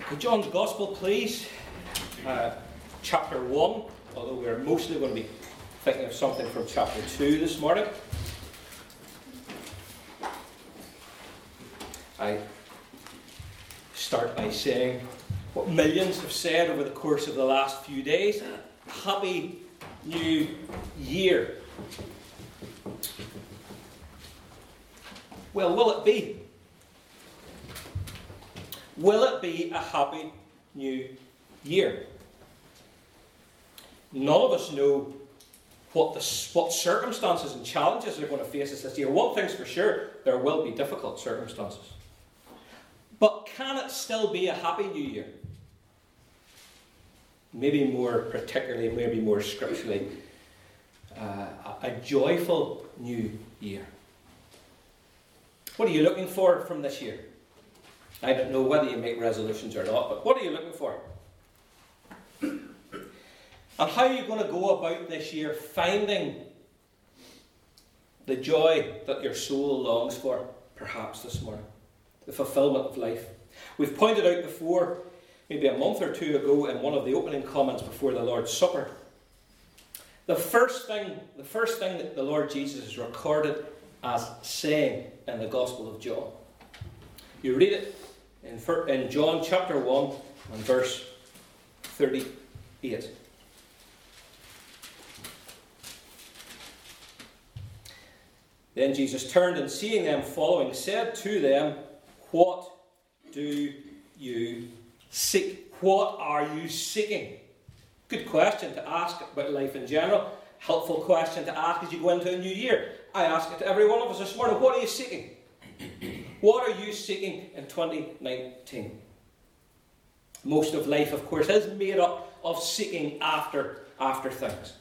John's Gospel, please. Chapter 1, although we're mostly going to be thinking of something from chapter 2 this morning. I start by saying what millions have said over the course of the last few days. Happy New Year. Well, will it be? Will it be a happy new year? None of us know what circumstances and challenges are going to face us this year. One thing's for sure, there will be difficult circumstances. But can it still be a happy new year? Maybe more particularly, maybe more scripturally, a joyful new year. What are you looking for from this year? I don't know whether you make resolutions or not, but what are you looking for? And how are you going to go about this year finding the joy that your soul longs for, perhaps this morning? The fulfillment of life. We've pointed out before, maybe a month or two ago, in one of the opening comments before the Lord's Supper, the first thing that the Lord Jesus is recorded as saying in the Gospel of John. You read it in John chapter 1 and verse 38. Then Jesus turned and seeing them following, said to them, "What do you seek?" What are you seeking? Good question to ask about life in general. Helpful question to ask as you go into a new year. I ask it to every one of us this morning. What are you seeking? What are you seeking in 2019? Most of life, of course, is made up of seeking after things.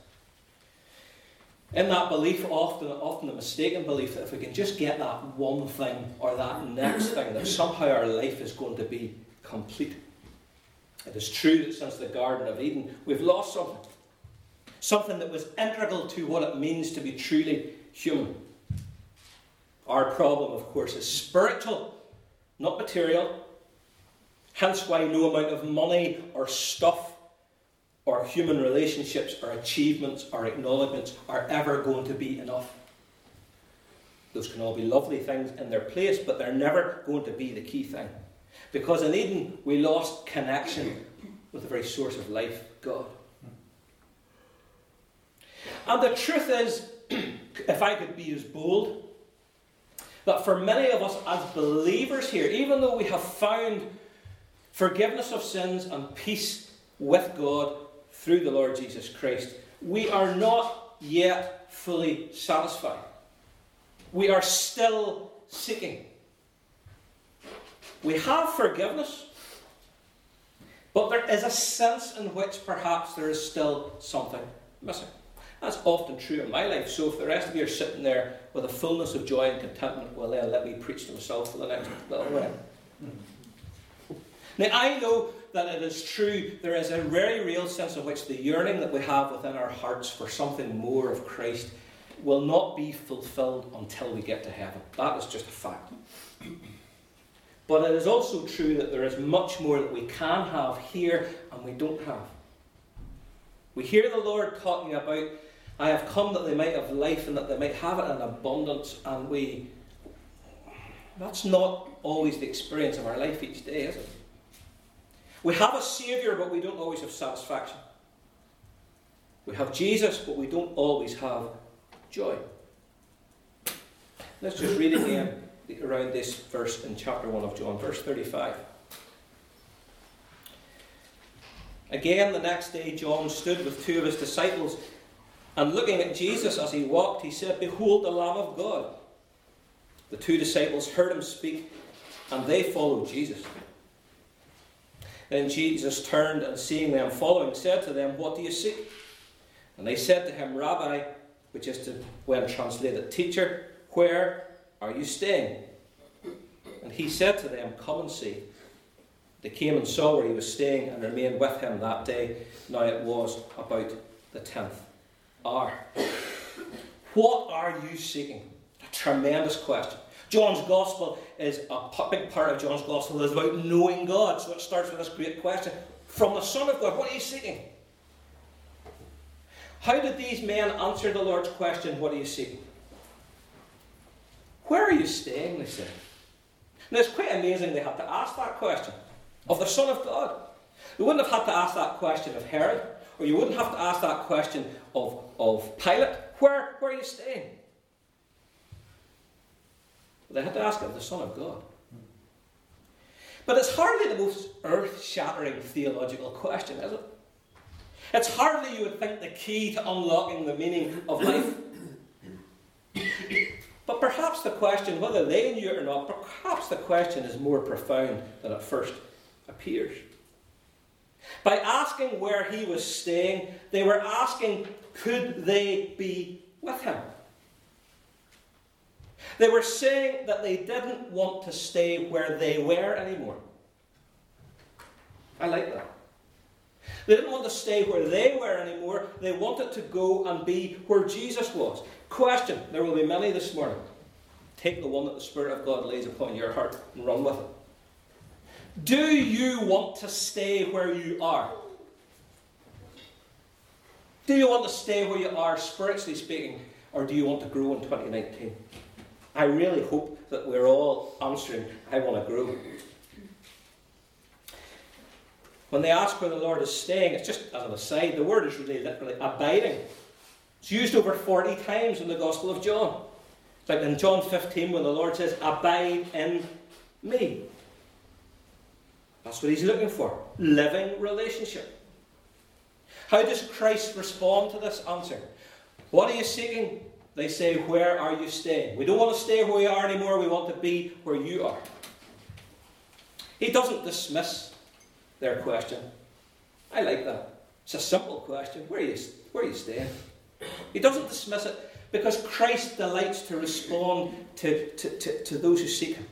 In that belief, often a mistaken belief that if we can just get that one thing or that next thing, that somehow our life is going to be complete. It is true that since the Garden of Eden, we've lost something. Something that was integral to what it means to be truly human. Our problem, of course, is spiritual, not material. Hence why no amount of money or stuff or human relationships or achievements or acknowledgements are ever going to be enough. Those can all be lovely things in their place, but they're never going to be the key thing. Because in Eden, we lost connection with the very source of life, God. And the truth is, if I could be as bold, that for many of us as believers here, even though we have found forgiveness of sins and peace with God through the Lord Jesus Christ, we are not yet fully satisfied. We are still seeking. We have forgiveness, but there is a sense in which perhaps there is still something missing. That's often true in my life. So if the rest of you are sitting there with a fullness of joy and contentment, well then let me preach to myself for the next little while. Now I know that it is true, there is a very real sense in which the yearning that we have within our hearts for something more of Christ will not be fulfilled until we get to heaven. That is just a fact. But it is also true that there is much more that we can have here and we don't have. We hear the Lord talking about, "I have come that they might have life and that they might have it in abundance," and that's not always the experience of our life each day, is it? We have a Saviour, but we don't always have satisfaction. We have Jesus, but we don't always have joy. Let's just read again around this verse in chapter 1 of John, verse 35. Again, the next day, John stood with two of his disciples, and looking at Jesus as he walked, he said, "Behold the Lamb of God." The two disciples heard him speak, and they followed Jesus. Then Jesus turned and seeing them following, said to them, "What do you seek?" And they said to him, "Rabbi," which is to, when translated, "Teacher, where are you staying?" And he said to them, "Come and see." They came and saw where he was staying and remained with him that day. Now it was about the 10th hour. What are you seeking? A tremendous question. John's Gospel is a big part of John's Gospel is about knowing God. So it starts with this great question. From the Son of God, what are you seeking? How did these men answer the Lord's question, what are you seeking? Where are you staying, they said. Now it's quite amazing they had to ask that question of the Son of God. They wouldn't have had to ask that question of Herod, or you wouldn't have to ask that question of Pilate. Where are you staying? They had to ask it of the Son of God. But it's hardly the most earth-shattering theological question, is it? It's hardly, you would think, the key to unlocking the meaning of life. But perhaps the question, whether they knew it or not, perhaps the question is more profound than it first appears. By asking where he was staying, they were asking, could they be with him? They were saying that they didn't want to stay where they were anymore. I like that. They didn't want to stay where they were anymore. They wanted to go and be where Jesus was. Question, there will be many this morning. Take the one that the Spirit of God lays upon your heart and run with it. Do you want to stay where you are? Do you want to stay where you are, spiritually speaking, or do you want to grow in 2019? I really hope that we're all answering, I want to grow. When they ask where the Lord is staying, it's just as an aside, the word is really literally abiding. It's used over 40 times in the Gospel of John. It's like in John 15 when the Lord says, abide in me. That's what he's looking for. Living relationship. How does Christ respond to this answer? What are you seeking? They say, where are you staying? We don't want to stay where we are anymore. We want to be where you are. He doesn't dismiss their question. I like that. It's a simple question. Where are you staying? He doesn't dismiss it because Christ delights to respond to those who seek him.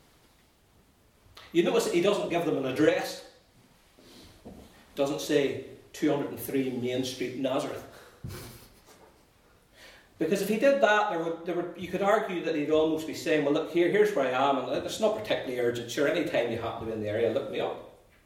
You notice that he doesn't give them an address. Doesn't say 203 Main Street, Nazareth. Because if he did that, you could argue that he'd almost be saying, well, look, here's where I am, and it's not particularly urgent. Sure, any time you happen to be in the area, look me up.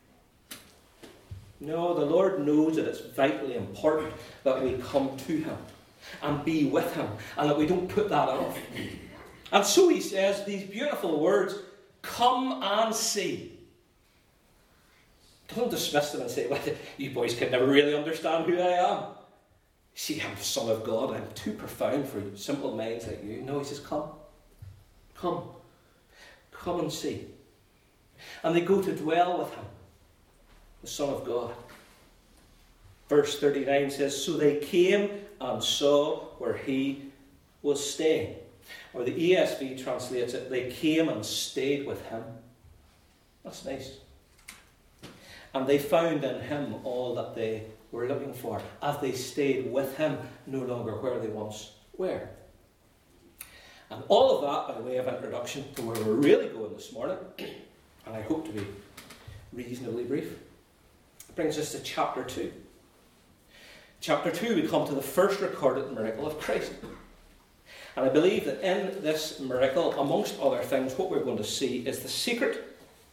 No, the Lord knows that it's vitally important that we come to him and be with him, and that we don't put that off. And so he says these beautiful words, come and see. Don't dismiss them and say, well, you boys can never really understand who I am. See, I'm the Son of God. I'm too profound for simple minds like you. No, he says, come. Come. Come and see. And they go to dwell with him, the Son of God. Verse 39 says, so they came and saw where he was staying. Or the ESV translates it, they came and stayed with him. That's nice. And they found in him all that they were looking for, as they stayed with him, no longer where they once were. And all of that by way of introduction to where we're really going this morning, and I hope to be reasonably brief, brings us to chapter 2. Chapter 2, we come to the first recorded miracle of Christ. And I believe that in this miracle, amongst other things, what we're going to see is the secret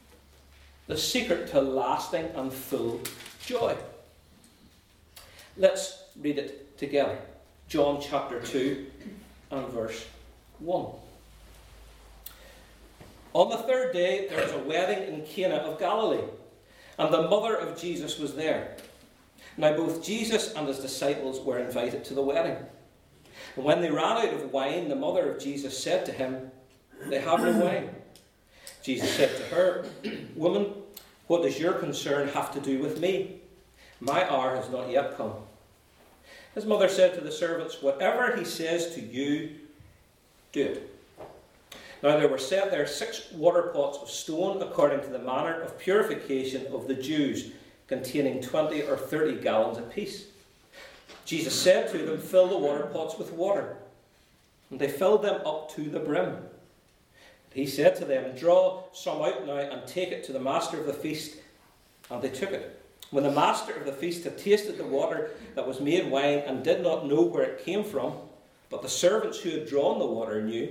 to lasting and full joy. Let's read it together. John chapter 2 and verse 1. On the third day there was a wedding in Cana of Galilee, and the mother of Jesus was there. Now both Jesus and his disciples were invited to the wedding. And when they ran out of wine, the mother of Jesus said to him, they have no wine. Jesus said to her, woman, what does your concern have to do with me? My hour has not yet come. His mother said to the servants, whatever he says to you, do it. Now there were set there 6 water pots of stone according to the manner of purification of the Jews, containing 20 or 30 gallons apiece. Jesus said to them, fill the water pots with water. And they filled them up to the brim. He said to them, draw some out now and take it to the master of the feast. And they took it. When the master of the feast had tasted the water that was made wine and did not know where it came from, but the servants who had drawn the water knew,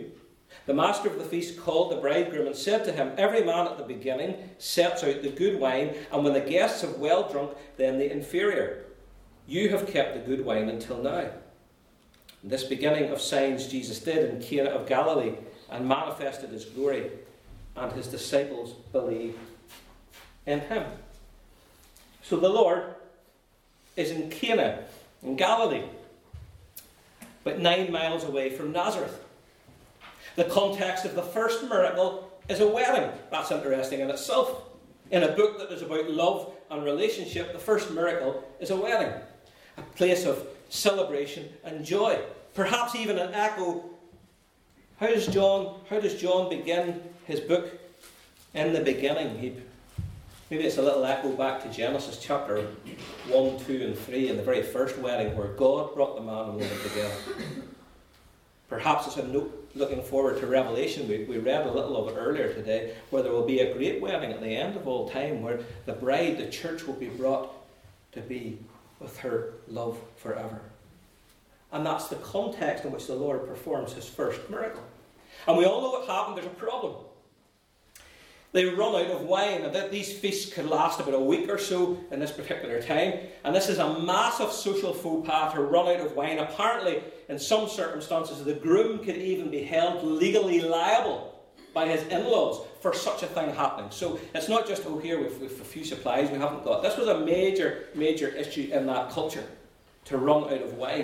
The master of the feast called the bridegroom and said to him, "Every man at the beginning sets out the good wine, and when the guests have well drunk, then the inferior. You have kept the good wine until now." This beginning of signs Jesus did in Cana of Galilee and manifested his glory, and his disciples believed in him. So the Lord is in Cana in Galilee, but 9 miles away from Nazareth. The context of the first miracle is a wedding. That's interesting in itself. In a book that is about love and relationship, the first miracle is a wedding, a place of celebration and joy. Perhaps even an echo. How does John begin his book? In the beginning. Maybe it's a little echo back to Genesis chapter 1, 2 and 3 in the very first wedding where God brought the man and woman together. Perhaps it's a note looking forward to Revelation. We read a little of it earlier today, where there will be a great wedding at the end of all time, where the bride, the church, will be brought to be with her love forever. And that's the context in which the Lord performs his first miracle. And we all know what happened. There's a problem. They run out of wine, and these feasts could last about a week or so in this particular time. And this is a massive social faux pas to run out of wine. Apparently, in some circumstances, the groom could even be held legally liable by his in-laws for such a thing happening. So it's not just, here we've a few supplies we haven't got. This was a major, major issue in that culture, to run out of wine.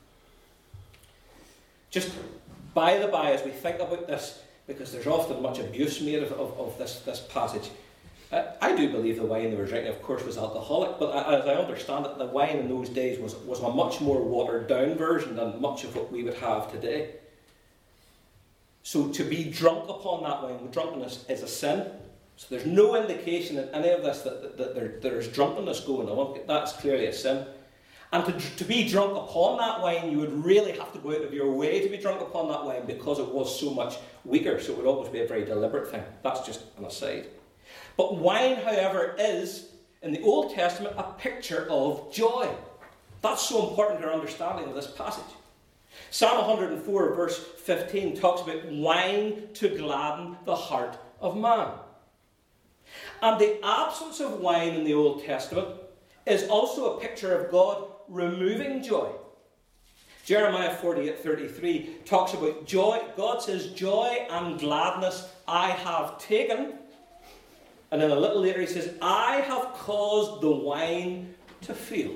Just by the by, as we think about this, because there's often much abuse made of this passage, I do believe the wine they were drinking, of course, was alcoholic, but as I understand it, the wine in those days was a much more watered down version than much of what we would have today. So to be drunk upon that wine, drunkenness is a sin. So there's no indication in any of this that there's drunkenness going on. That's clearly a sin. And to be drunk upon that wine, you would really have to go out of your way to be drunk upon that wine, because it was so much weaker. So it would always be a very deliberate thing. That's just an aside. But wine, however, is, in the Old Testament, a picture of joy. That's so important to our understanding of this passage. Psalm 104, verse 15, talks about wine to gladden the heart of man. And the absence of wine in the Old Testament is also a picture of God removing joy. Jeremiah 48:33 talks about joy. God says, "Joy and gladness I have taken." And then a little later he says, "I have caused the wine to fail."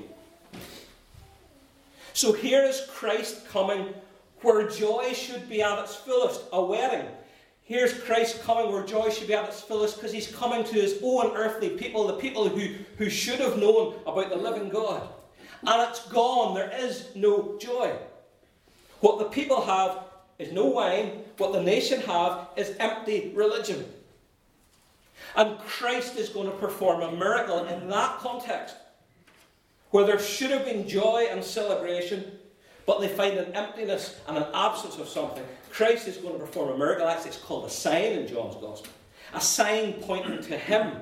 So here is Christ coming where joy should be at its fullest, a wedding. Here's Christ coming where joy should be at its fullest, because he's coming to his own earthly people, the people who should have known about the living God. And it's gone. There is no joy. What the people have is no wine. What the nation have is empty religion. And Christ is going to perform a miracle in that context, where there should have been joy and celebration, but they find an emptiness and an absence of something. Christ is going to perform a miracle. Actually, it's called a sign in John's Gospel. A sign pointing to him,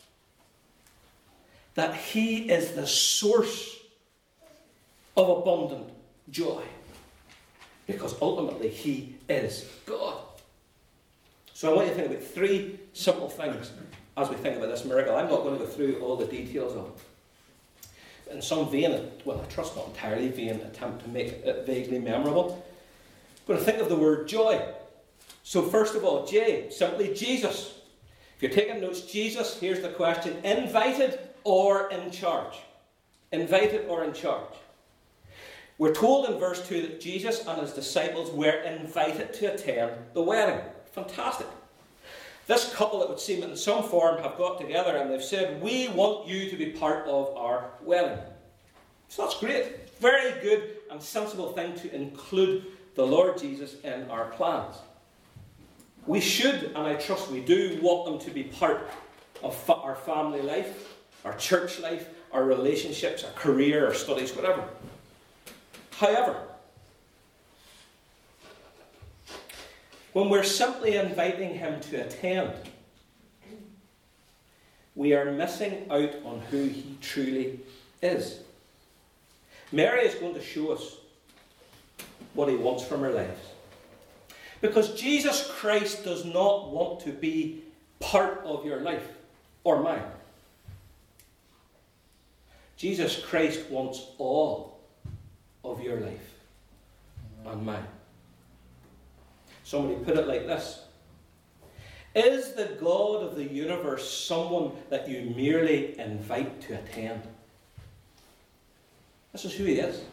that he is the source of abundant joy. Because ultimately he is God. So I want you to think about 3 simple things as we think about this miracle. I'm not going to go through all the details of it. In some vain, well, I trust not entirely vain attempt to make it vaguely memorable, I'm going to think of the word joy. So first of all, J, simply Jesus. If you're taking notes, Jesus, here's the question: invited or in charge? Invited or in charge? We're told in verse 2 that Jesus and his disciples were invited to attend the wedding. Fantastic. This couple, it would seem, in some form have got together and they've said, "We want you to be part of our wedding." So that's great. Very good and sensible thing to include the Lord Jesus in our plans. We should, and I trust we do, want them to be part of our family life, our church life, our relationships, our career, our studies, whatever. However, when we're simply inviting him to attend, we are missing out on who he truly is. Mary is going to show us what he wants from her lives. Because Jesus Christ does not want to be part of your life or mine. Jesus Christ wants all of your life and mine. Somebody put it like this. Is the God of the universe someone that you merely invite to attend? This is who he is.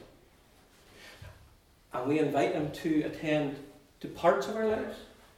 And we invite him to attend to parts of our lives.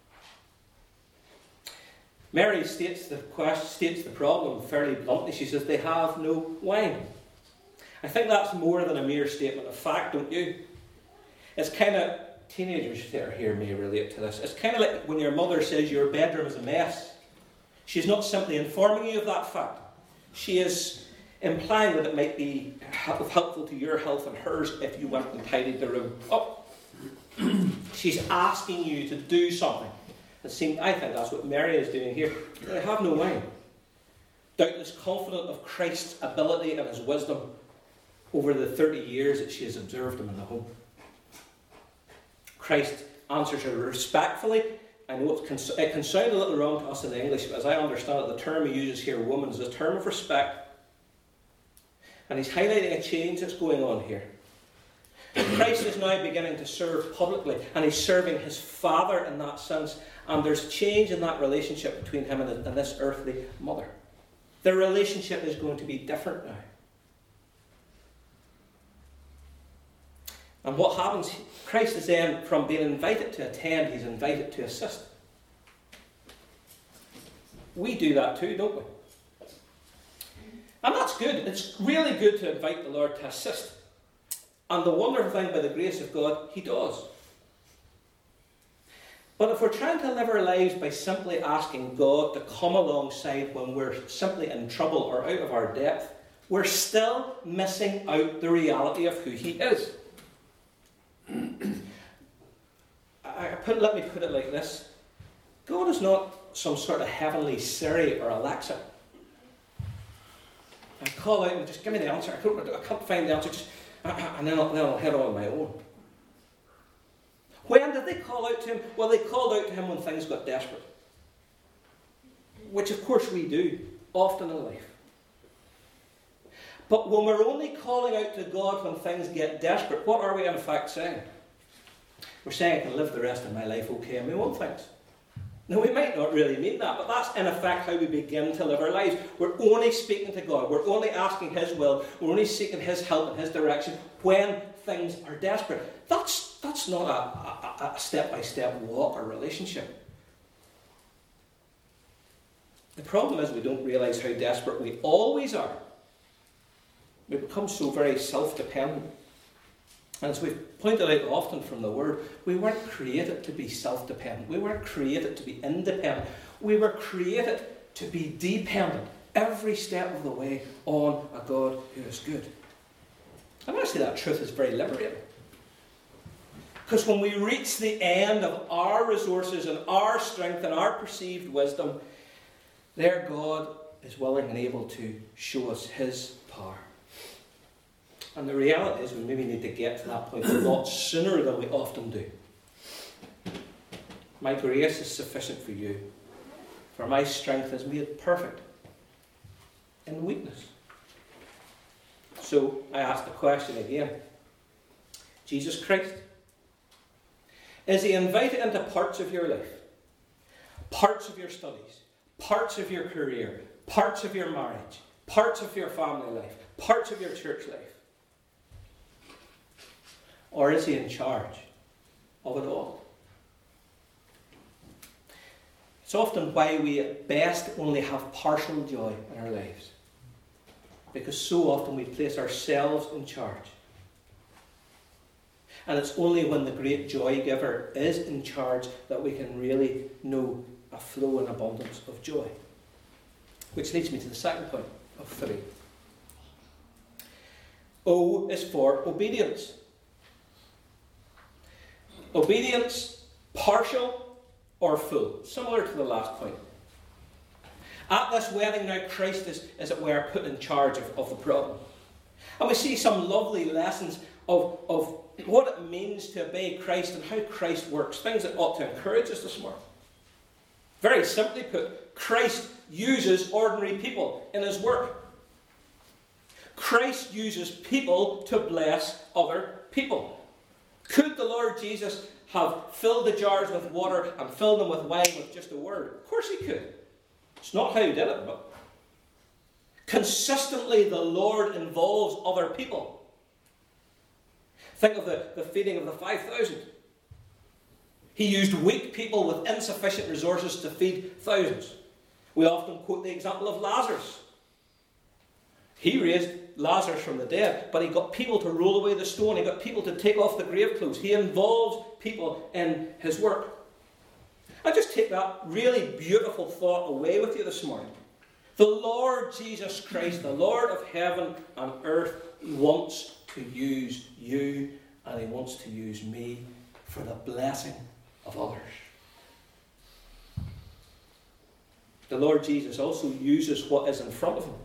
Mary states the problem fairly bluntly. She says, they have no wine. I think that's more than a mere statement of fact, don't you? It's kind of, teenagers here may relate to this. It's kind of like when your mother says your bedroom is a mess. She's not simply informing you of that fact. She is implying that it might be helpful to your health and hers if you went and tidied the room up. She's asking you to do something. I think that's what Mary is doing here. They have no wine. Doubtless confident of Christ's ability and his wisdom over the 30 years that she has observed him in the home. Christ answers her respectfully. I know it can sound a little wrong to us in the English, but as I understand it, the term he uses here, woman, is a term of respect. And he's highlighting a change that's going on here. Christ is now beginning to serve publicly, and he's serving his Father in that sense. And there's change in that relationship between him and this earthly mother. Their relationship is going to be different now. And what happens, Christ is then, from being invited to attend, he's invited to assist. We do that too, don't we? And that's good. It's really good to invite the Lord to assist. And the wonderful thing, by the grace of God, he does. But if we're trying to live our lives by simply asking God to come alongside when we're simply in trouble or out of our depth, we're still missing out the reality of who he is. Let me put it like this. God is not some sort of heavenly Siri or Alexa. I call out and just give me the answer. I can't find the answer. And then I'll head on my own. When did they call out to him? Well, they called out to him when things got desperate. Which, of course, we do, often in life. But when we're only calling out to God when things get desperate, what are we in fact saying? We're saying I can live the rest of my life okay on my own things. Now, we might not really mean that, but that's in effect how we begin to live our lives. We're only speaking to God. We're only asking his will. We're only seeking his help and his direction when things are desperate. That's not a step-by-step walk or relationship. The problem is we don't realise how desperate we always are. We become so very self-dependent. And as we've pointed out often from the Word, we weren't created to be self-dependent. We weren't created to be independent. We were created to be dependent every step of the way on a God who is good. And actually that truth is very liberating. Because when we reach the end of our resources and our strength and our perceived wisdom, there God is willing and able to show us his power. And the reality is we maybe need to get to that point a lot sooner than we often do. My grace is sufficient for you, for my strength is made perfect in weakness. So I ask the question again. Jesus Christ, is he invited into parts of your life, parts of your studies, parts of your career, parts of your marriage, parts of your family life, parts of your church life? Or is he in charge of it all? It's often why we at best only have partial joy in our lives. Because so often we place ourselves in charge. And it's only when the great joy giver is in charge that we can really know a flow and abundance of joy. Which leads me to the second point of 3. O is for obedience. Obedience, partial or full. Similar to the last point. At this wedding now, Christ is, as it were, put in charge of the problem. And we see some lovely lessons of what it means to obey Christ and how Christ works. Things that ought to encourage us this morning. Very simply put, Christ uses ordinary people in his work. Christ uses people to bless other people. Could the Lord Jesus have filled the jars with water and filled them with wine with just a word? Of course he could. It's not how he did it, but consistently the Lord involves other people. Think of the feeding of the 5,000. He used weak people with insufficient resources to feed thousands. We often quote the example of Lazarus. He raised Lazarus from the dead, but he got people to roll away the stone. He got people to take off the grave clothes. He involves people in his work. I just take that really beautiful thought away with you this morning. The Lord Jesus Christ, the Lord of heaven and earth, wants to use you and he wants to use me for the blessing of others. The Lord Jesus also uses what is in front of him.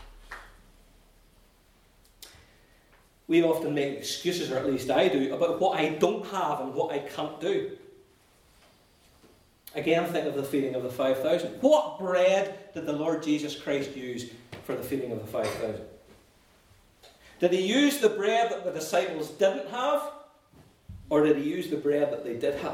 We often make excuses, or at least I do, about what I don't have and what I can't do. Again, think of the feeding of the 5,000. What bread did the Lord Jesus Christ use for the feeding of the 5,000? Did he use the bread that the disciples didn't have? Or did he use the bread that they did have?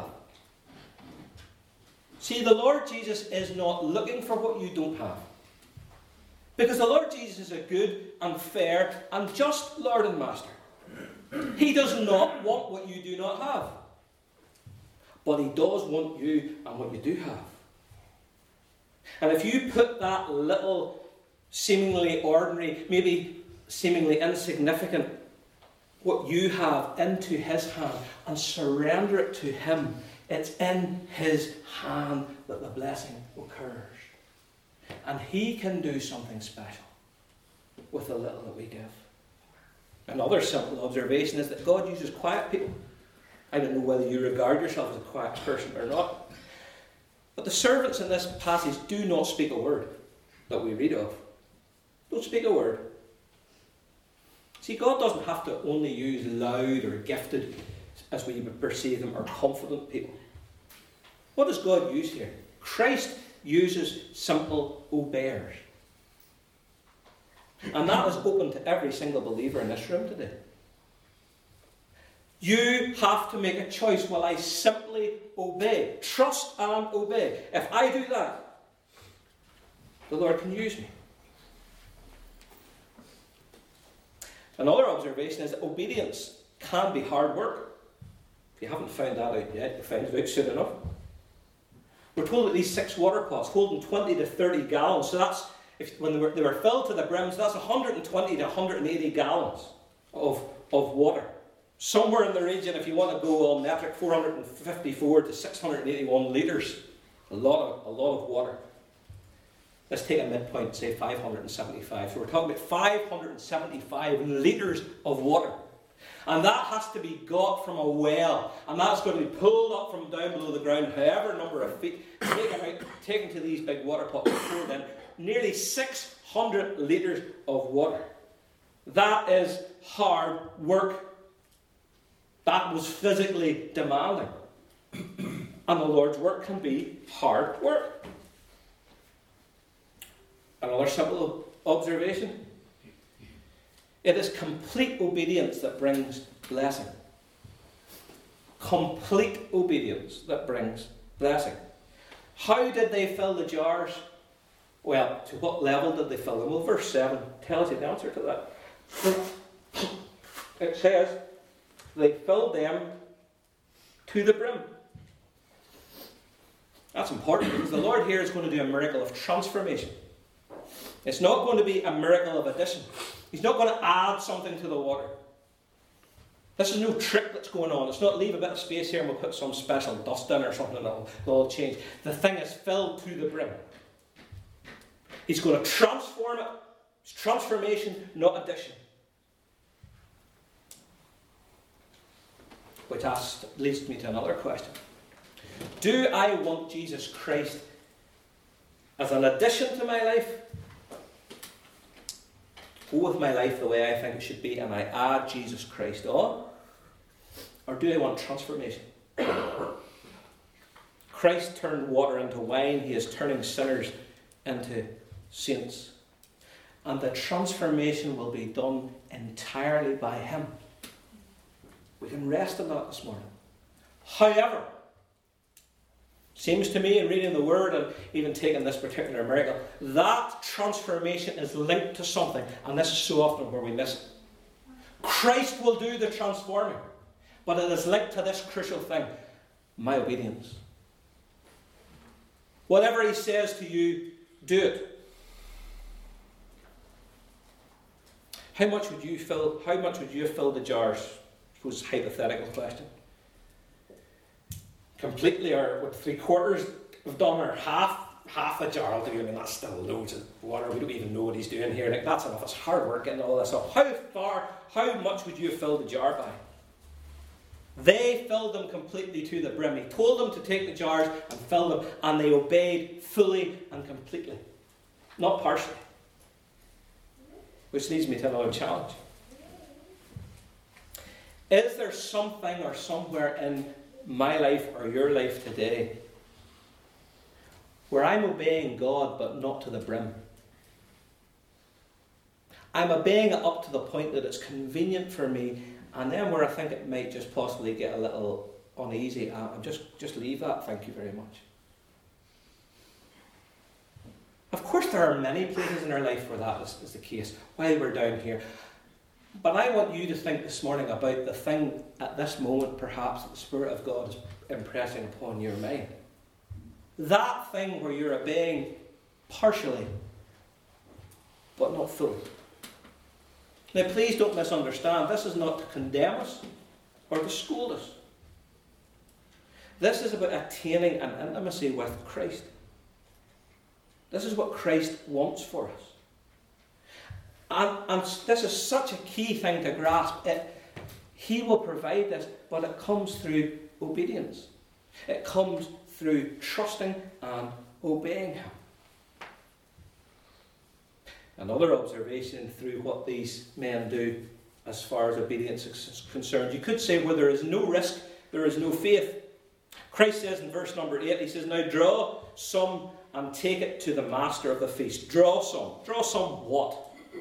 See, the Lord Jesus is not looking for what you don't have. Because the Lord Jesus is a good and fair and just Lord and Master. He does not want what you do not have. But he does want you and what you do have. And if you put that little, seemingly ordinary, maybe seemingly insignificant, what you have into his hand and surrender it to him, it's in his hand that the blessing occurs. And he can do something special with the little that we give. Another simple observation is that God uses quiet people. I don't know whether you regard yourself as a quiet person or not. But the servants in this passage do not speak a word that we read of. Don't speak a word. See, God doesn't have to only use loud or gifted, as we would perceive them, or confident people. What does God use here? Christ uses simple obeyers. And that is open to every single believer in this room today. You have to make a choice. Will I simply obey? Trust and obey. If I do that, the Lord can use me. Another observation is that obedience can be hard work. If you haven't found that out yet, you'll find it out soon enough. We're told that these 6 water pots holding 20 to 30 gallons, so that's, when they were filled to the brim, so that's 120 to 180 gallons of water. Somewhere in the region, if you want to go all metric, 454 to 681 litres. A lot of water. Let's take a midpoint, say 575. So we're talking about 575 litres of water. And that has to be got from a well. And that's going to be pulled up from down below the ground, however number of feet, taken to these big water pots, poured in. Nearly 600 litres of water. That is hard work. That was physically demanding. And the Lord's work can be hard work. Another simple observation. It is complete obedience that brings blessing. Complete obedience that brings blessing. How did they fill the jars? Well, to what level did they fill them? Well, verse 7 tells you the answer to that. It says, they filled them to the brim. That's important because the Lord here is going to do a miracle of transformation. It's not going to be a miracle of addition. He's not going to add something to the water. This is no trick that's going on. It's not leave a bit of space here and we'll put some special dust in or something and it'll all change. The thing is filled to the brim. He's going to transform it. It's transformation, not addition. Which leads me to another question. Do I want Jesus Christ as an addition to my life? Go with my life the way I think it should be and I add Jesus Christ on? Or do I want transformation? Christ turned water into wine. He is turning sinners into saints. And the transformation will be done entirely by him. We can rest in that this morning. However, seems to me in reading the Word and even taking this particular miracle, that transformation is linked to something. And this is so often where we miss it. Christ will do the transforming. But it is linked to this crucial thing. My obedience. Whatever he says to you, do it. How much would you have filled the jars? It was a hypothetical question. Completely, or would 3/4 have done, or half a jar will do? I mean, that's still loads of water. We don't even know what he's doing here. Like, that's enough. It's hard work and all this stuff. How much would you have filled the jar by? They filled them completely to the brim. He told them to take the jars and fill them, and they obeyed fully and completely, not partially. Which leads me to another challenge. Is there something or somewhere in my life or your life today where I'm obeying God but not to the brim? I'm obeying it up to the point that it's convenient for me, and then where I think it might just possibly get a little uneasy, I'm just leave that, thank you very much. Of course there are many places in our life where that is the case, while we're down here. But I want you to think this morning about the thing at this moment perhaps that the Spirit of God is impressing upon your mind. That thing where you're obeying partially, but not fully. Now please don't misunderstand, this is not to condemn us or to scold us. This is about attaining an intimacy with Christ. This is what Christ wants for us. And this is such a key thing to grasp. He will provide this, but it comes through obedience. It comes through trusting and obeying him. Another observation through what these men do as far as obedience is concerned. You could say where there is no risk, there is no faith. Christ says in verse number 8, he says, now draw some and take it to the master of the feast. Draw some. Draw some what?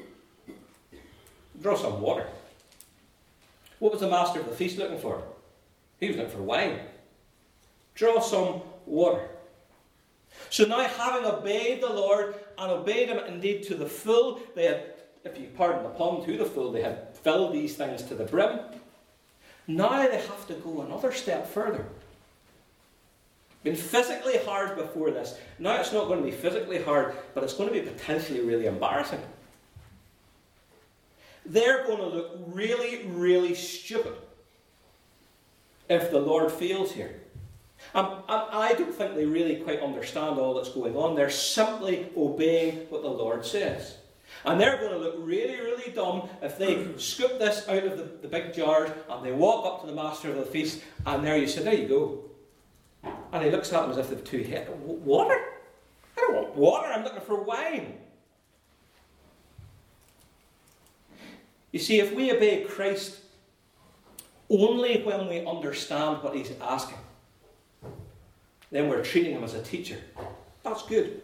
Draw some water. What was the master of the feast looking for? He was looking for wine. Draw some water. So now, having obeyed the Lord and obeyed him indeed to the full, they had, if you pardon the pun, to the full, they had filled these things to the brim. Now they have to go another step further. Been physically hard before this. Now it's not going to be physically hard, but it's going to be potentially really embarrassing. They're going to look really, really stupid if the Lord fails here. I don't think they really quite understand all that's going on. They're simply obeying what the Lord says. And they're going to look really, really dumb if they scoop this out of the big jars and they walk up to the master of the feast, and there you say, there you go. And he looks at them as if they've two heads. Water? I don't want water, I'm looking for wine. You see, if we obey Christ only when we understand what he's asking, then we're treating him as a teacher. That's good.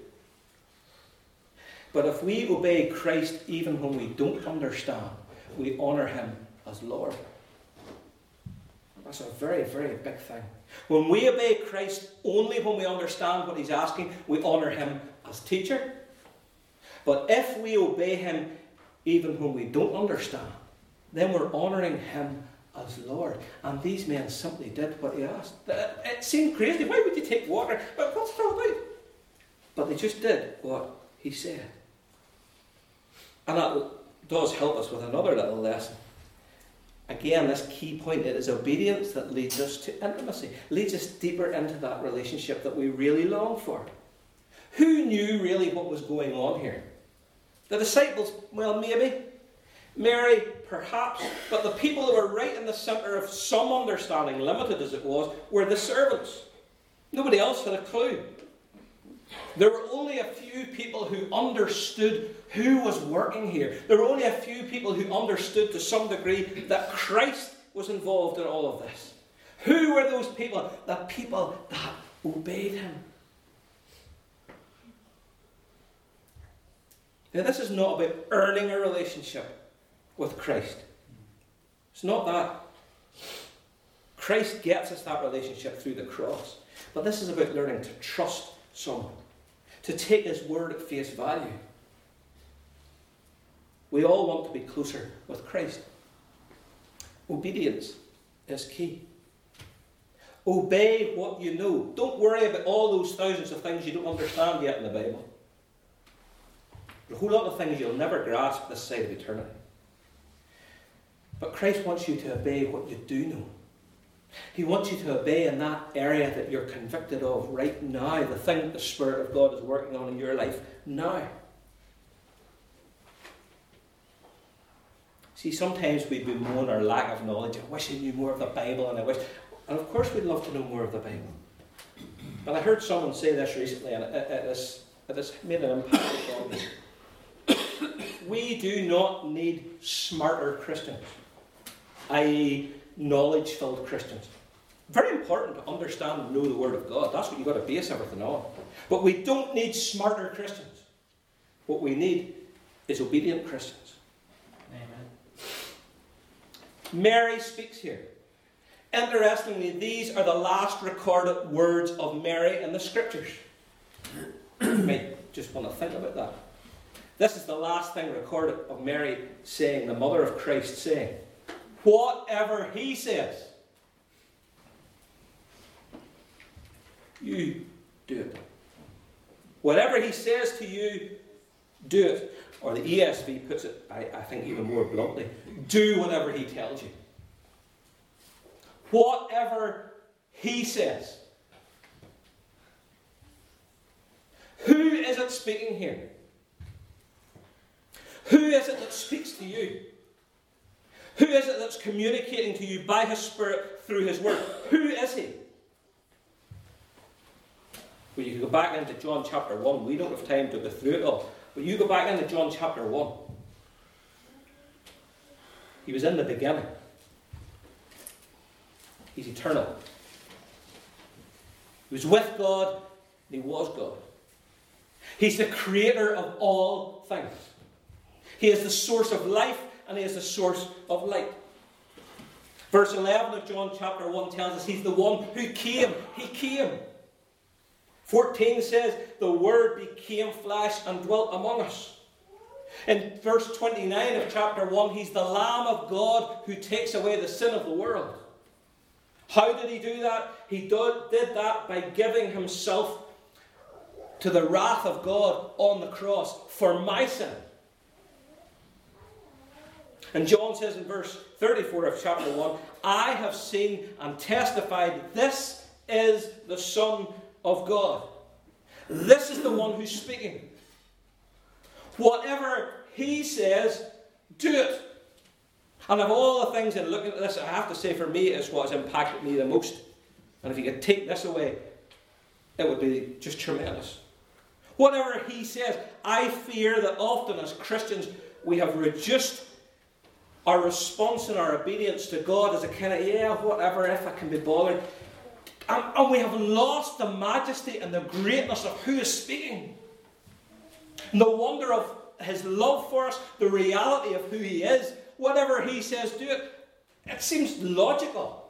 But if we obey Christ even when we don't understand, we honour him as Lord. That's a very, very big thing. When we obey Christ only when we understand what he's asking, we honour him as teacher. But if we obey him even when we don't understand, then we're honouring him as Lord. And these men simply did what he asked. It seemed crazy. Why would you take water? But what's it all about? But they just did what he said. And that does help us with another little lesson. Again, this key point, it is obedience that leads us to intimacy, leads us deeper into that relationship that we really long for. Who knew really what was going on here? The disciples, well, maybe. Mary, perhaps. But the people who were right in the centre of some understanding, limited as it was, were the servants. Nobody else had a clue. There were only a few people who understood who was working here. There were only a few people who understood to some degree that Christ was involved in all of this. Who were those people? The people that obeyed him. Now, this is not about earning a relationship with Christ. It's not that. Christ gets us that relationship through the cross. But this is about learning to trust someone, to take his word at face value. We all want to be closer with Christ. Obedience is key. Obey what you know. Don't worry about all those thousands of things you don't understand yet in the Bible. There's a whole lot of things you'll never grasp this side of eternity. But Christ wants you to obey what you do know. He wants you to obey in that area that you're convicted of right now, the thing that the Spirit of God is working on in your life now. See, sometimes we bemoan our lack of knowledge. I wish I knew more of the Bible, and of course we'd love to know more of the Bible. But I heard someone say this recently, and it has made an impact on me. We do not need smarter Christians, i.e., knowledge-filled Christians. Very important to understand and know the Word of God. That's what you've got to base everything on. But we don't need smarter Christians. What we need is obedient Christians. Amen. Mary speaks here. Interestingly, these are the last recorded words of Mary in the Scriptures. You might just want to think about that. This is the last thing recorded of Mary saying, the mother of Christ saying, whatever he says, you do it. Whatever he says to you, do it. Or the ESV puts it, I think, even more bluntly, do whatever he tells you. Whatever he says. Who is it speaking here? Who is it that speaks to you? Who is it that's communicating to you by his Spirit through his word? Who is he? Well, you can go back into John chapter 1. We don't have time to go through it all. But you go back into John chapter 1. He was in the beginning. He's eternal. He was with God, and he was God. He's the creator of all things. He is the source of life, and he is the source of light. Verse 11 of John chapter 1 tells us he's the one who came. He came. 14 says, the Word became flesh and dwelt among us. In verse 29 of chapter 1, he's the Lamb of God who takes away the sin of the world. How did he do that? He did that by giving himself to the wrath of God on the cross for my sin. And John says in verse 34 of chapter 1, I have seen and testified, this is the Son of God. This is the one who's speaking. Whatever he says, do it. And of all the things in looking at this, I have to say for me, it's what has impacted me the most. And if you could take this away, it would be just tremendous. Whatever he says, I fear that often as Christians we have reduced our response and our obedience to God as a kind of, whatever, if I can be bothered. And we have lost the majesty and the greatness of who is speaking. And the wonder of his love for us, the reality of who he is. Whatever he says, do it. It seems logical.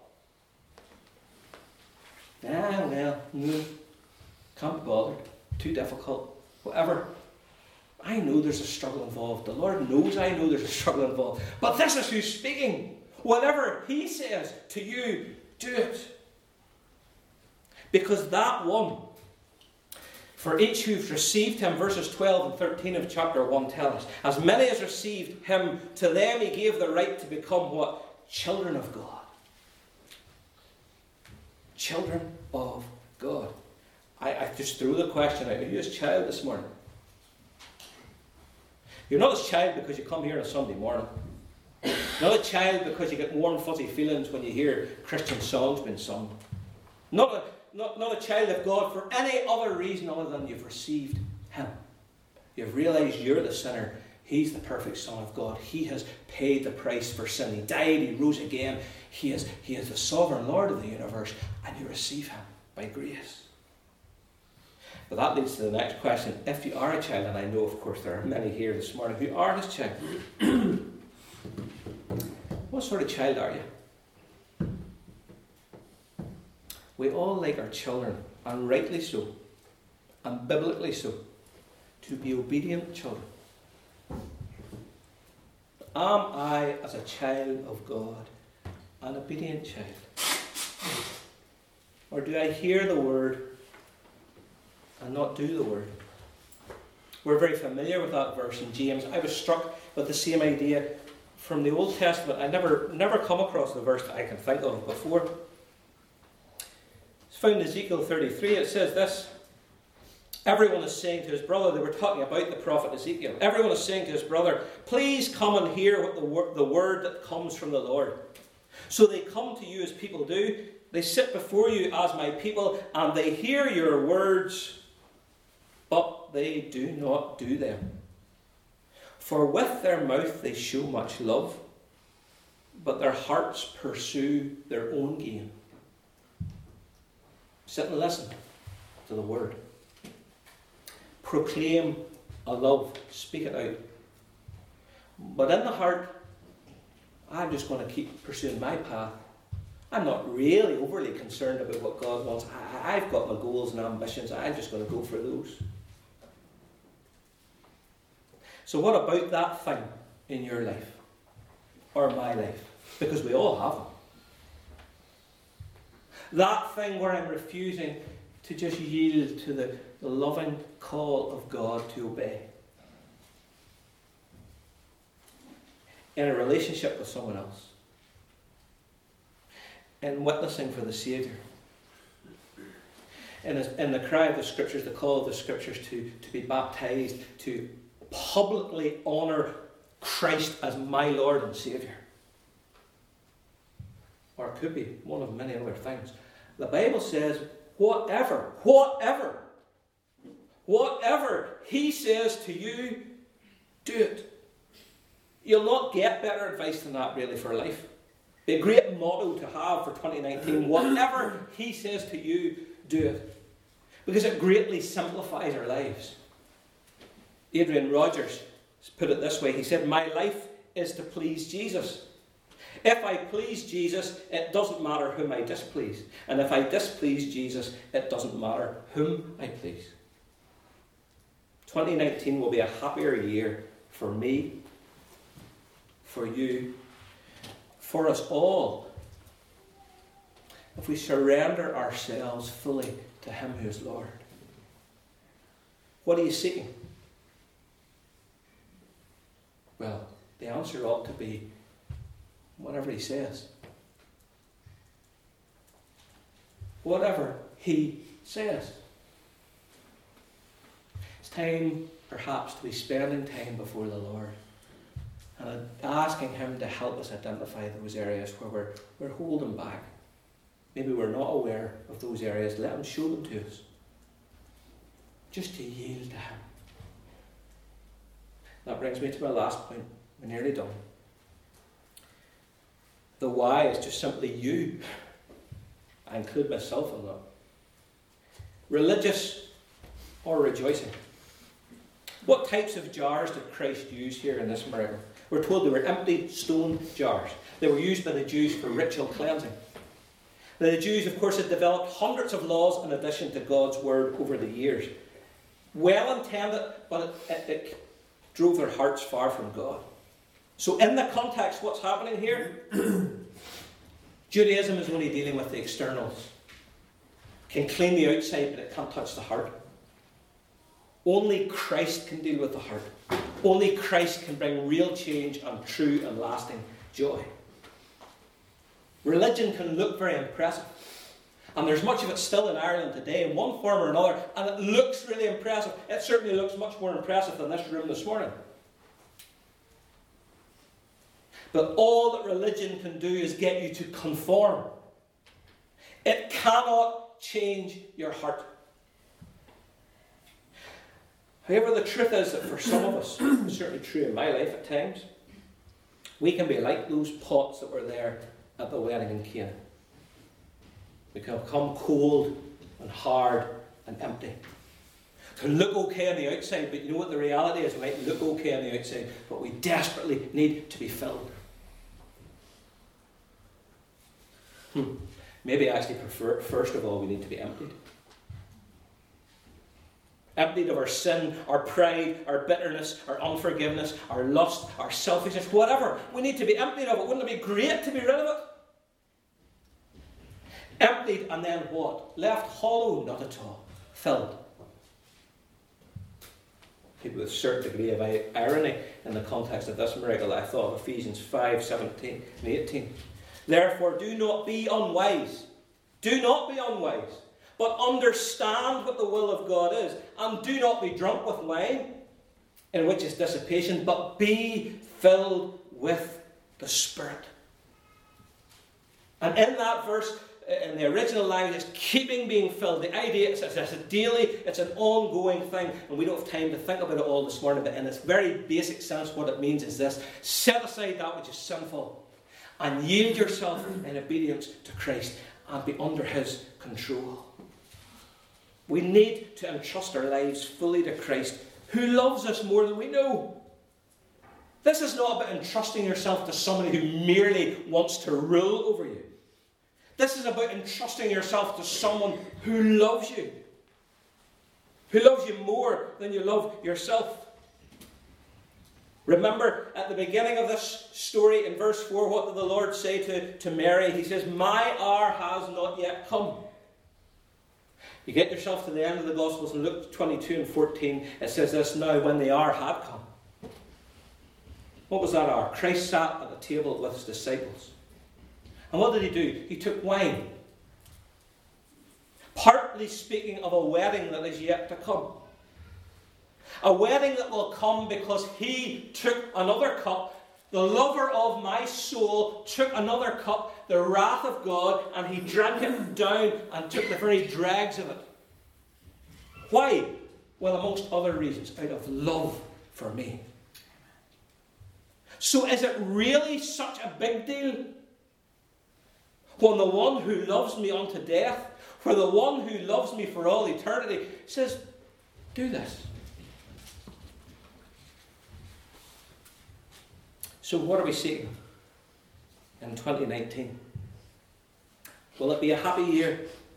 Can't be bothered. Too difficult. Whatever. I know there's a struggle involved. The Lord knows I know there's a struggle involved. But this is who's speaking. Whatever he says to you, do it. Because that one, for each who've received him, verses 12 and 13 of chapter 1 tell us, as many as received him, to them he gave the right to become what? Children of God. Children of God. I just threw the question out. Are you his child this morning? You're not his child because you come here on a Sunday morning. You're not a child because you get warm, fuzzy feelings when you hear Christian songs being sung. Not a child of God for any other reason other than you've received him. You've realised you're the sinner. He's the perfect Son of God. He has paid the price for sin. He died, he rose again. He is the sovereign Lord of the universe, and you receive him by grace. But that leads to the next question. If you are a child, and I know, of course, there are many here this morning who are his child, what sort of child are you? We all like our children, and rightly so, and biblically so, to be obedient children. Am I, as a child of God, an obedient child? Or do I hear the word and not do the word? We're very familiar with that verse in James. I was struck with the same idea from the Old Testament. I never come across the verse that I can think of before. It's found in Ezekiel 33. It says this: everyone is saying to his brother, they were talking about the prophet Ezekiel, everyone is saying to his brother, please come and hear what the word that comes from the Lord. So they come to you as people do. They sit before you as my people, and they hear your words, but they do not do them. For with their mouth they show much love, but their hearts pursue their own gain. Sit and listen to the word. Proclaim a love. Speak it out. But in the heart, I'm just going to keep pursuing my path. I'm not really overly concerned about what God wants. I've got my goals and ambitions. I'm just going to go for those. So what about that thing in your life? Or my life? Because we all have them. That thing where I'm refusing to just yield to the loving call of God to obey. In a relationship with someone else. In witnessing for the Saviour. In the cry of the Scriptures, the call of the Scriptures to be baptized, to publicly honour Christ as my Lord and Saviour. Or it could be one of many other things. The Bible says, whatever he says to you, do it. You'll not get better advice than that really for life. Be a great motto to have for 2019. Whatever he says to you, do it. Because it greatly simplifies our lives. Adrian Rogers put it this way. He said, my life is to please Jesus. If I please Jesus, it doesn't matter whom I displease. And if I displease Jesus, it doesn't matter whom I please. 2019 will be a happier year for me, for you, for us all, if we surrender ourselves fully to him who is Lord. What are you seeking? Well, the answer ought to be whatever he says. Whatever he says. It's time, perhaps, to be spending time before the Lord and asking him to help us identify those areas where we're holding back. Maybe we're not aware of those areas. Let him show them to us. Just to yield to him. That brings me to my last point. We're nearly done. The why is just simply you. I include myself in that. Religious or rejoicing. What types of jars did Christ use here in this miracle? We're told they were empty stone jars. They were used by the Jews for ritual cleansing. The Jews, of course, had developed hundreds of laws in addition to God's word over the years. Well intended, but it drove their hearts far from God. So in the context, what's happening here? Judaism is only dealing with the externals. Can clean the outside, but it can't touch the heart. Only Christ can deal with the heart. Only Christ can bring real change and true and lasting joy. Religion can look very impressive. And there's much of it still in Ireland today in one form or another, and it looks really impressive. It certainly looks much more impressive than this room this morning. But all that religion can do is get you to conform. It cannot change your heart. However, the truth is that for some of us, it's certainly true in my life at times, we can be like those pots that were there at the wedding in Cana. We can become cold and hard and empty. Can look okay on the outside, but you know what the reality is? We might look okay on the outside, but we desperately need to be filled. Maybe I actually prefer, first of all, we need to be emptied. Emptied of our sin, our pride, our bitterness, our unforgiveness, our lust, our selfishness, whatever. We need to be emptied of it. Wouldn't it be great to be rid of it? Emptied, and then what? Left hollow? Not at all. Filled. People with a certain degree of irony in the context of this miracle, I thought of Ephesians 5:17 and 18. Therefore, do not be unwise. Do not be unwise, but understand what the will of God is. And do not be drunk with wine, in which is dissipation, but be filled with the Spirit. And in that verse, in the original language, it's keeping being filled. The idea is it's a daily, it's an ongoing thing, and we don't have time to think about it all this morning, but in its very basic sense, what it means is this: set aside that which is sinful and yield yourself in obedience to Christ and be under His control. We need to entrust our lives fully to Christ, who loves us more than we know. This is not about entrusting yourself to somebody who merely wants to rule over you. This is about entrusting yourself to someone who loves you more than you love yourself. Remember at the beginning of this story in verse 4, what did the Lord say to Mary? He says, "My hour has not yet come." You get yourself to the end of the Gospels in Luke 22 and 14, it says this: "Now when the hour had come." What was that hour? Christ sat at the table with His disciples. And what did He do? He took wine. Partly speaking of a wedding that is yet to come. A wedding that will come because He took another cup. The lover of my soul took another cup, the wrath of God, and He drank it down and took the very dregs of it. Why? Well, amongst other reasons, out of love for me. So is it really such a big deal when the one who loves me unto death, for the one who loves me for all eternity, says, do this? So what are we seeking in 2019? Will it be a happy year?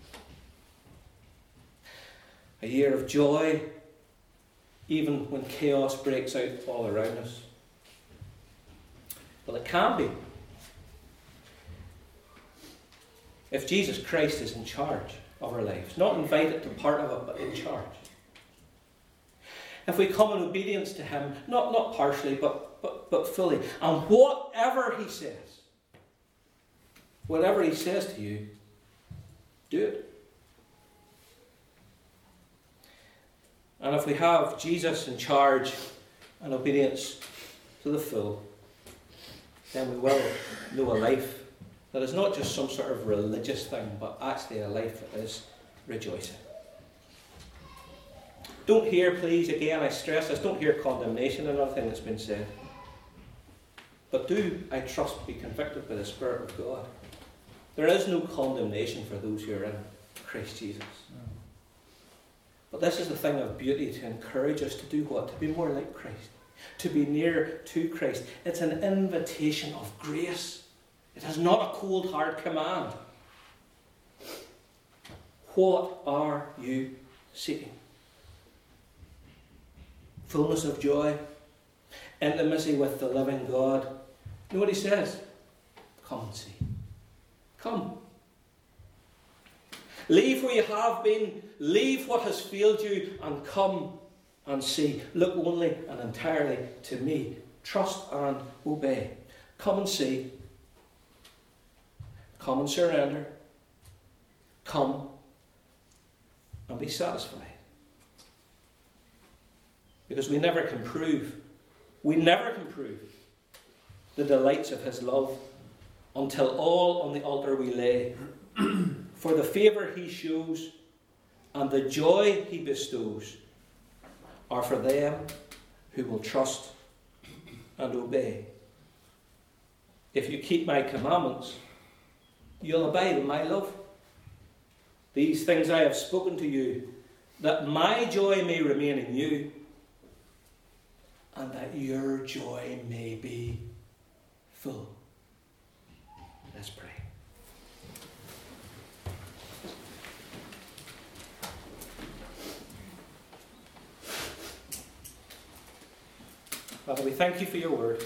A year of joy, even when chaos breaks out all around us? Well, it can be. If Jesus Christ is in charge of our lives, not invited to part of it, but in charge. If we come in obedience to Him, not partially, but fully. And whatever He says to you, do it. And if we have Jesus in charge and obedience to the full, then we will know a life that is not just some sort of religious thing, but actually a life that is rejoicing. Don't hear, please, again I stress this, don't hear condemnation in anything that's been said. But do, I trust, be convicted by the Spirit of God. There is no condemnation for those who are in Christ Jesus. But this is the thing of beauty, to encourage us to do what? To be more like Christ. To be near to Christ. It's an invitation of grace. It is not a cold, hard command. What are you seeking? Fullness of joy, intimacy with the living God. You know what He says? Come and see. Come. Leave where you have been, leave what has failed you, and come and see. Look only and entirely to me. Trust and obey. Come and see. Come and surrender. Come and be satisfied. Because we never can prove the delights of His love until all on the altar we lay. For the favour He shows and the joy He bestows are for them who will trust and obey. If you keep my commandments, you'll abide in my love. These things I have spoken to you, that my joy may remain in you, and that your joy may be full. Let's pray. Father, we thank you for your word.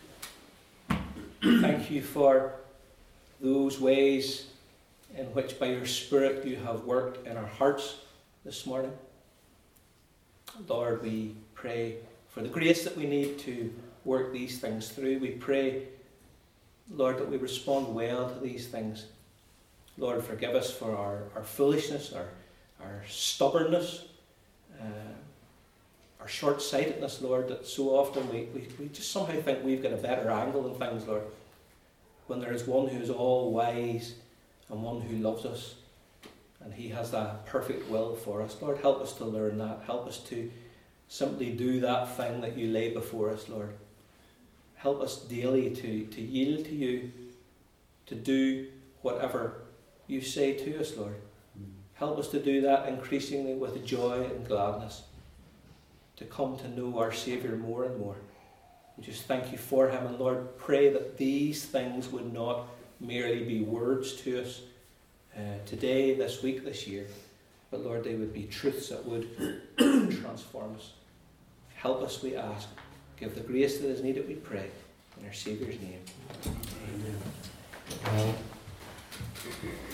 Thank you for those ways in which by your Spirit you have worked in our hearts this morning. Lord, we pray for the grace that we need to work these things through. We pray, Lord, that we respond well to these things. Lord, forgive us for our foolishness, our stubbornness, our short-sightedness, Lord, that so often we just somehow think we've got a better angle on things, Lord, when there is one who is all wise and one who loves us, and he has that perfect will for us. Lord, help us to learn that. Help us to simply do that thing that you lay before us, Lord. Help us daily to yield to you, to do whatever you say to us, Lord. Help us to do that increasingly with joy and gladness, to come to know our Saviour more and more. We just thank you for him, and Lord, pray that these things would not merely be words to us today, this week, this year, but Lord, they would be truths that would transform us. Help us, we ask. Give the grace that is needed, we pray, in our Saviour's name. Amen.